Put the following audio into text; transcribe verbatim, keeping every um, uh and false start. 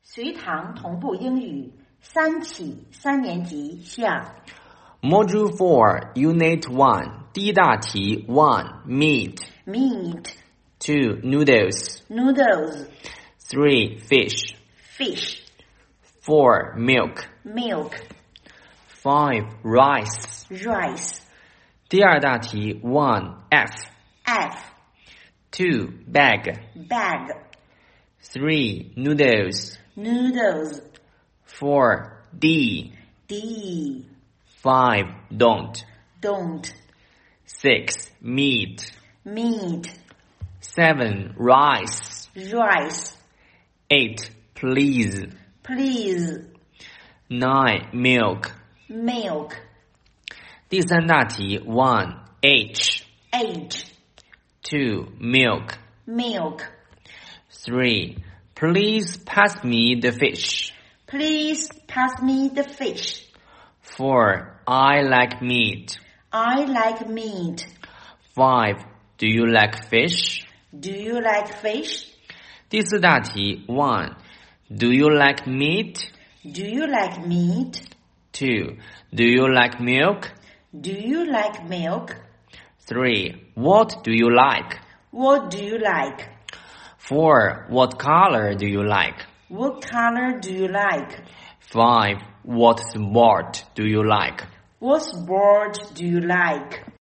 随堂同步英语三起三年级下 Module four, Unit one. 第一大题 one. Meat. meat, two. Noodles. noodles, three. Fish. fish, four. Milk. milk, five. Rice. rice, 第二大题 one. F. F, two. Bag. bag, three. Noodles. noodles, four. D. D, five. Don't. don't, six. Meat. meat, seven. Rice. rice, eight. Please. please, nine. Milk. milk, 第三大题 one. H. H, two. Milk. milk, three. Please pass me the fish. please pass me the fish. four. I like meat. I like meat. five. Do you like fish? Do you like fish? 第四大题 one. Do you like meat? Do you like meat? two. Do you like milk? Do you like milk? three. What do you like? What do you like? four. What color do you like? What color do you like? five. What sport do you like? What sport do you like?